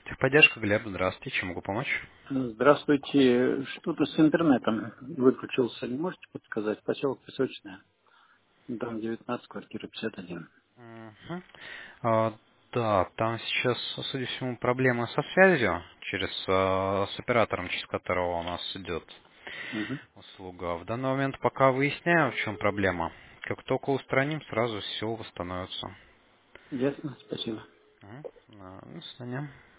Поддержка, Глеб, здравствуйте, чем могу помочь? Здравствуйте. Что-то с интернетом выключился. Не можете подсказать? Поселок Песочная. Дом 19, квартира 51. Мгм. Да, там сейчас, судя по всему, проблема со связью с оператором, через которого у нас идет Мгм. услуга. В данный момент пока выясняю, в чем проблема. Как только устраним, сразу все восстановится. Ясно, спасибо. До свидания.